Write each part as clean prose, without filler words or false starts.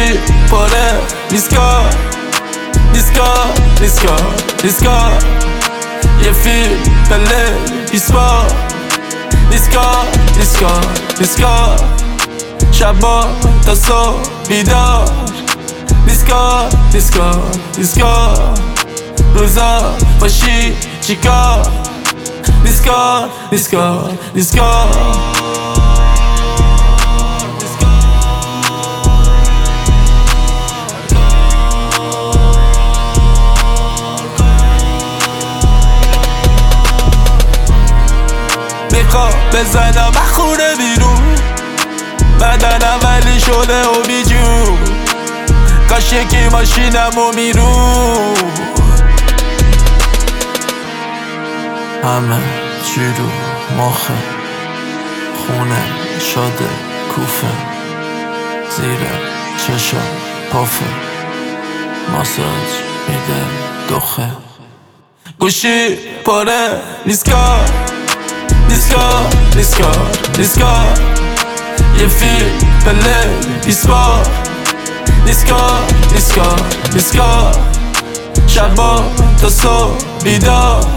گوشی پره دیسکا یه فیلم پله دیسکا شبا تا صبح بیدار دیسکا روزا باشی چیکار دیسکا میخوا بزنم خونه بیرون بدنم ولی شده و بیجون کاش یکی ماشینم و میرون همه چی رو مخه خونه شده کوفه زیر چشم پافه ماساژ میده دخه گوشی پره دیسکا یه فیلم پله دیسکا شبا تا صبح بیدار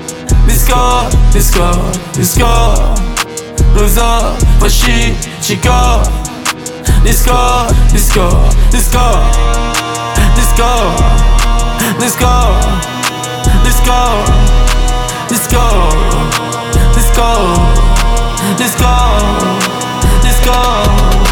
دیسکا روزا باشی چیکار دیسکا disco